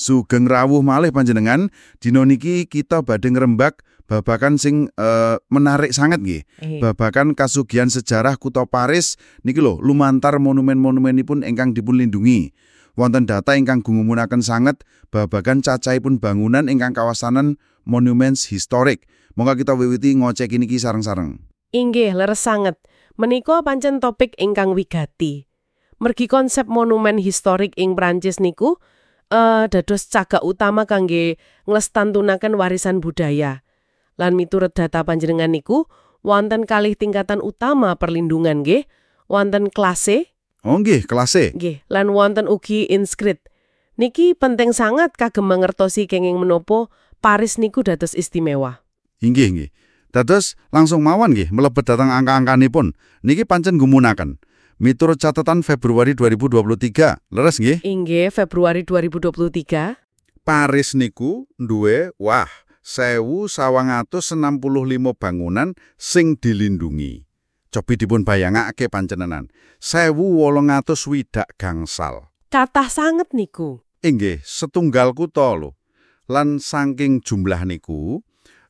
Sugeng rawuh malih panjenengan, dina niki kita badhe ngrembak babakan sing menarik sangat nggih. Babakan kasugihan sejarah Kutha Paris niki lho, lumantar monumen-monumenipun ingkang dipunlindungi. Wonten data ingkang gumumunaken sanget babagan cacahipun bangunan ingkang kawasanan monuments historik. Monggo kita wiwiti ngoceki niki sareng-sareng. Inggih, leres sanget. Menika pancen topik ingkang wigati. Mergi konsep monumen historik ing Prancis niku dados cagak utama kangge nglestantunaken warisan budaya. Lan miturut data panjenengan niku wonten kalih tingkatan utama perlindungan nggih. Wonten klase. Oh nggih, klase. Nggih, lan wonten ugi inscrit. Niki penting sangat kagem mangertosi kenging menapa Paris niku dados istimewa. Inggih nggih. Dados langsung mawon nggih mlebet dhateng angka-angkanipun. Niki pancen gumunaken. Miturut catatan Februari 2023, leres nggih? Inggih, Februari 2023. Paris niku duwe 1.965 bangunan sing dilindungi. Cobi dipun bayangake panjenengan. 1.800 gangsal. Kathah sanget niku. Inggih, setunggal kutha lho. Lan saking jumlah niku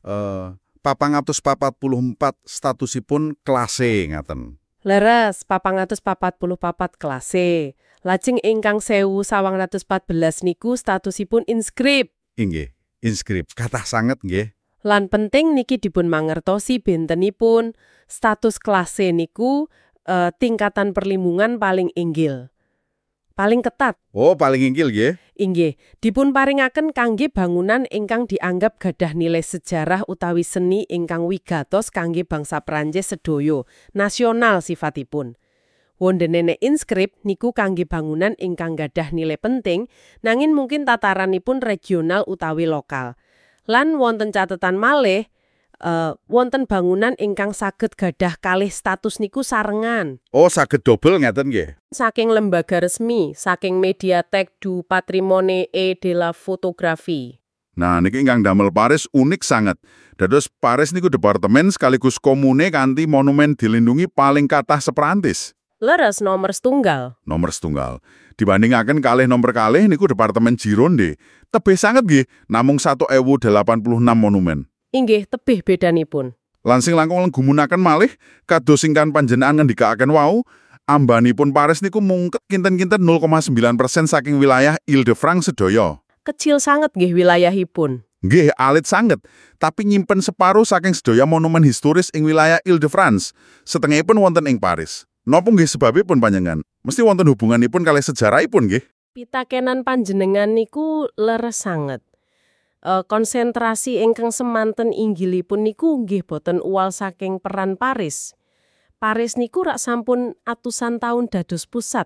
444 statusipun klase ngaten. Leres, 444 klase. Lajeng ingkang 1914 niku statusipun inskrip. Inggih, inskrip. Kathah sanget nggih. Lan penting niki dipun mangertosi bentenipun status klase niku tingkatan perlindungan paling inggil. Paling ketat. Oh, paling inggil nggih. Inggih, dipun paringaken kangge bangunan ingkang dianggap gadah nilai sejarah utawi seni ingkang wigatos kangge bangsa Prancis sedaya, nasional sifatipun. Wontenene inskrip niku kangge bangunan ingkang gadah nilai penting, nanging mungkin tataranipun regional utawi lokal. Lan wonten catetan malih, wonten bangunan ingkang saged gadah kalih status niku sarengan. Oh, saged double ngeten nggih. Saking lembaga resmi, saking Mediathèque du Patrimoine et de la Photographie. Nah, niki ingkang damel Paris unik sangat. Dados Paris niku departemen sekaligus komune kanthi monumen dilindungi paling kathah seprantis. Leres nomor setunggal. Nomor setunggal. Dibandingaken kalih nomor kalih niku departemen Gironde. Tebih sanget nggih, namung 1086 monumen. Inggih, tebih bedanipun. Lansing langkung gumunaken malih kados ingkang panjenengan ngendikaaken wau, ambanipun Paris niku mungket kinten-kinten 0,9% saking wilayah Île-de-France sedaya. Kecil sanget nggih wilayahipun. Nggih, alit sanget, tapi nyimpen separuh saking sedaya monumen historis ing wilayah Île-de-France. Setengahipun wonten ing Paris. Napa nggih sebabipun panjenengan? Mesti wonten hubunganipun kalih sejarahipun nggih. Pitakenan panjenengan niku leres sanget. Konsentrasi ingkang semanten inggilipun niku nggih boten uwal saking peran Paris. Paris niku rak sampun atusan taun dados pusat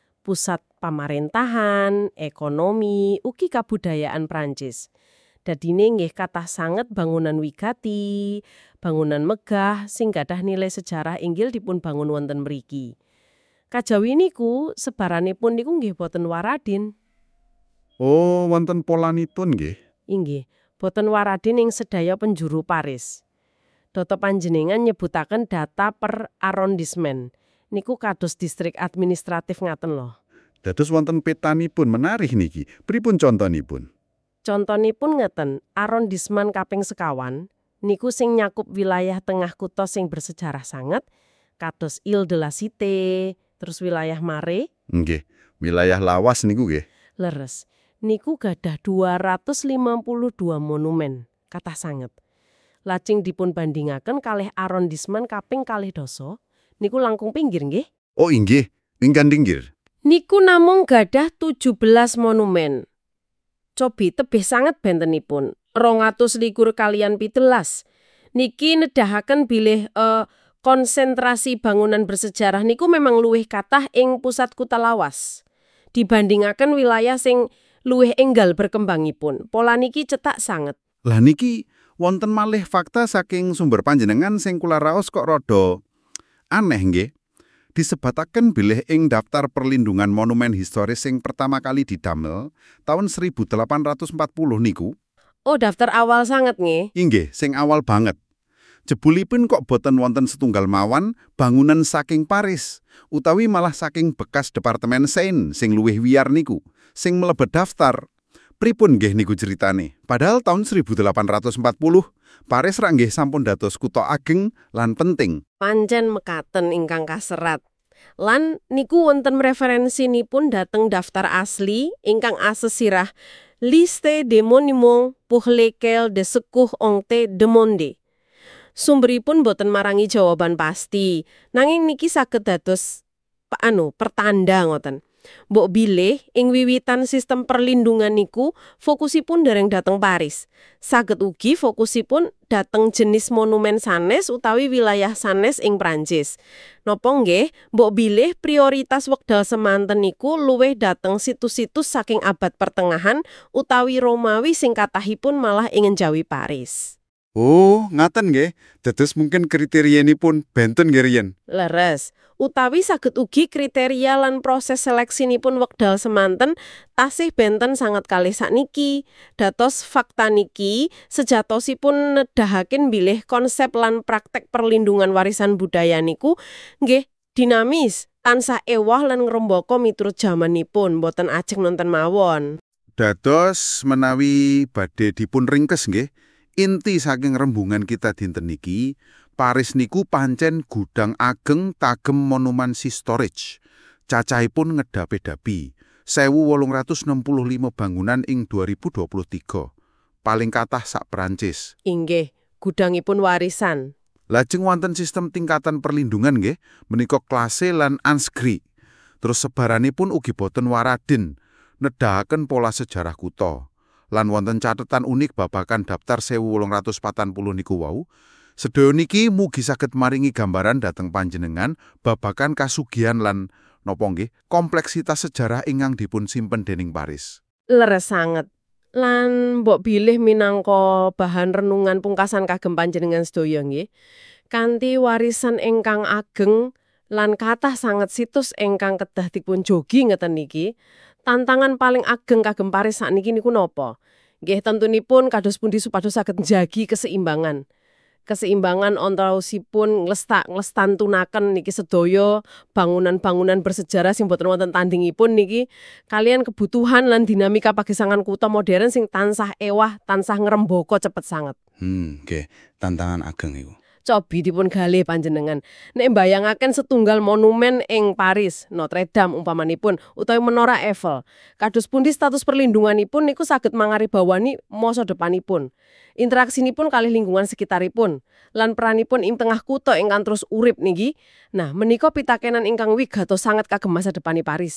pamaréntahan, ekonomi, ugi kabudayaan Prancis. Dadine nggih kathah sanget bangunan wigati, bangunan megah sing gadah nilai sejarah inggil dipun bangun wonten mriki. Kajawi niku sebaranipun niku nggih boten waradin. Oh, wonten polanipun nggih. Inggih, boten waradin ing sedaya penjuru Paris. Data panjenengan nyebutaken data per arrondissement. Niku kados distrik administratif ngaten lho. Dados wonten petanipun menarik niki. Pripun contonipun? Contonipun ngeten, arrondissement kaping sekawan niku sing nyakup wilayah tengah kutha sing bersejarah sanget, kados Ile de la Cité, terus wilayah Marais. Nggih, wilayah lawas niku nggih. Leres. Niku gadah 252 monumen, kathah sanget. Lajeng dipun bandingaken kalih arrondissement kaping 2 niku langkung pinggir nggih. Oh inggih, ingkang pinggir. Niku namung gadah 17 monumen. Cobi tebih sanget bentenipun, 221 kaliyan 17. Niki nedahaken bilih konsentrasi bangunan bersejarah niku memang luwih kathah ing pusat kutha lawas. Dibandingaken wilayah sing luwih enggal berkembangipun. Pola niki cetak sanget. Lah niki wonten malih fakta saking sumber panjenengan sing kula raos kok rada aneh nggih. Disebataken bilih ing daftar perlindungan monumen historis sing pertama kali didamel tahun 1840 niku. Oh, daftar awal sanget nggih. Inggih, sing awal banget. Jebulipun kok boten wonten setunggal mawon bangunan saking Paris, utawi malah saking bekas departemen Seine sing luwih wiyar niku, sing mlebet daftar. Pripun nggih niku ceritane? Padahal tahun 1840 Paris ranggih sampun dados kutha ageng lan penting. Pancen mekaten ingkang kaserat. Lan niku wonten referensinipun dhateng daftar asli ingkang asesirah Liste des monuments pour lesquels de secours ont été demandés. Sumberipun boten marangi jawaban pasti, nanging niki saged dados pertanda ngoten. Mbok bilih ing wiwitan sistem perlindungan niku fokusipun dereng dhateng Paris. Saged ugi fokusipun dhateng jenis monumen sanes utawi wilayah sanes ing Prancis. Napa nggih, mbok bilih prioritas wekdal semanten niku luwih dhateng situs-situs saking abad pertengahan utawi Romawi sing kathahipun malah ing njawi Paris. Oh, ngaten nggih. Dados mungkin kriterianipun benten nggih riyen. Leres. Utawi saged ugi kriteria lan proses seleksinipun wekdal semanten tasih benten sanget kalih sakniki. Dados fakta niki sejatosipun nedahaken bilih konsep lan praktek perlindungan warisan budaya niku nggih dinamis, tansah ewah lan ngrembaka miturut jamanipun, boten ajeng nonton mawon. Dados menawi badhe dipun ringkes nggih, inti saking rembungan kita dinten niki, Paris niku pancen gudang ageng kagem monumen historis. Cacahipun ngedapi-dapi 1865 bangunan ing 2023. Paling kathah sak Prancis. Inggih, gudangipun warisan. Lajeng wonten sistem tingkatan perlindungan nggih, menika klase lan ansgri. Terus sebaranipun ugi boten waradin, nedahaken pola sejarah kutha. Lan wonten catetan unik babakan daftar 1840 niku wau. Sedaya niki mugi saged maringi gambaran dhateng panjenengan babakan kasugihan lan napa nggih kompleksitas sejarah ingkang dipun simpen dening Paris. Leres sanget. Lan mbok bilih minangka bahan renungan pungkasan kagem panjenengan sedaya nggih. Kanthi warisan ingkang ageng lan kathah sanget situs ingkang kedah dipun jogi ngeten niki, tantangan paling ageng kagem Paris sakniki niku napa? Nggih tentunipun kados pundi supados saged njagi keseimbangan. Keseimbangan antawisipun nglestantunaken niki sedaya bangunan-bangunan bersejarah sing boten wonten tandingipun niki kalian kebutuhan lan dinamika pagesangan kutha modern sing tansah ewah, tansah ngrembaka cepet sanget. Nggih, tantangan ageng iku. Cobi dipun galih panjenengan. Nek mbayangaken setunggal monumen ing Paris, Notre Dame umpamanipun, utawi Menara Eiffel, kados pundi status perlindunganipun niku saged mangaribawani masa depanipun. Interaksi-nipun kalih lingkungan sekitaripun, lan peranipun ing tengah kutha ingkang terus urip niki. Nah, menika pitakenan ingkang wigatos sanget kagem masa depani Paris.